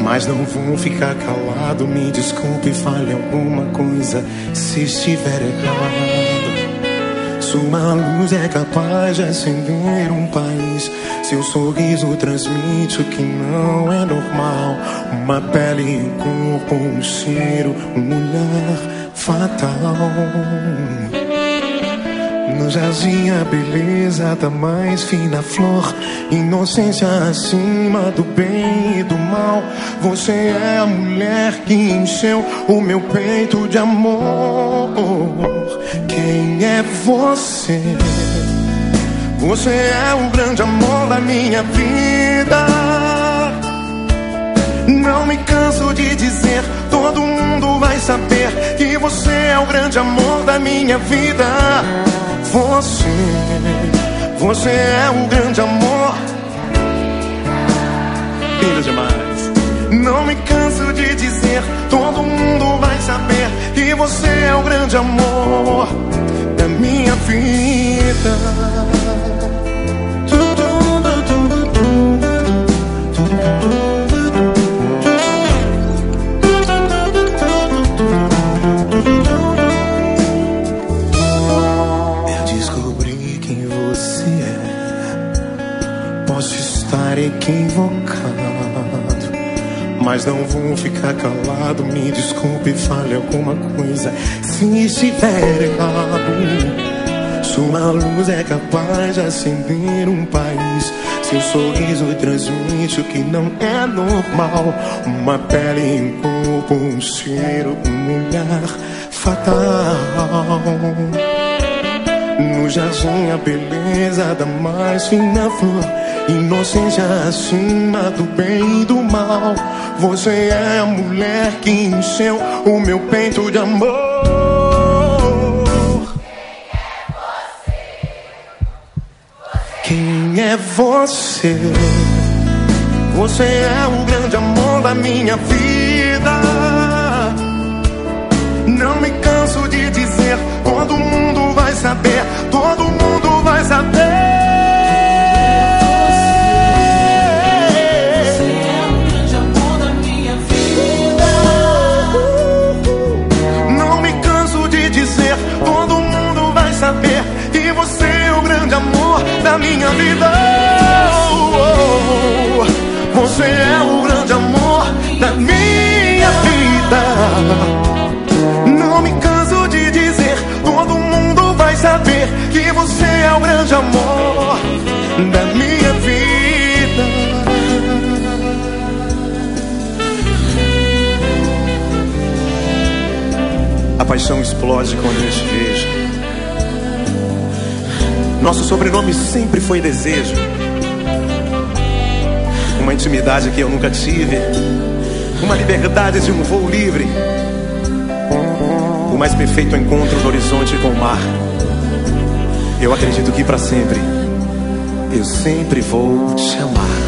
Mas não vou ficar calado, me desculpe, fale alguma coisa se estiver errado. Sua luz é capaz de acender um país. Seu sorriso transmite o que não é normal. Uma pele, um corpo, um cheiro, um olhar fatal. No jardim a beleza da mais fina flor, inocência acima do bem e do mal. Você é a mulher que encheu o meu peito de amor. Quem é você? Você é o grande amor da minha vida. Não me canso de dizer, todo mundo vai saber que você é o grande amor da minha vida. Você é o grande amor. Lindo demais. Não me canso de dizer, todo mundo vai saber que você é o grande amor da minha vida. Equivocado, mas não vou ficar calado. Me desculpe, fale alguma coisa se estiver errado. Sua luz é capaz de acender um país. Seu sorriso transmite o que não é normal. Uma pele, um corpo, um cheiro, um olhar fatal. No jardim a beleza da mais fina flor, inocência acima do bem e do mal. Você é a mulher que encheu o meu peito de amor. Quem é você? Você é o grande amor da minha vida. Não me canso de dizer, todo mundo vai saber, todo mundo vai saber. Saber que você é o grande amor da minha vida. Você é o grande amor da minha vida. Não me canso de dizer, todo mundo vai saber que você é o grande amor da minha vida. A paixão explode quando eu te vejo. Nosso sobrenome sempre foi desejo. Uma intimidade que eu nunca tive. Uma liberdade de um voo livre. O mais perfeito encontro do horizonte com o mar. Eu acredito que para sempre eu sempre vou te amar.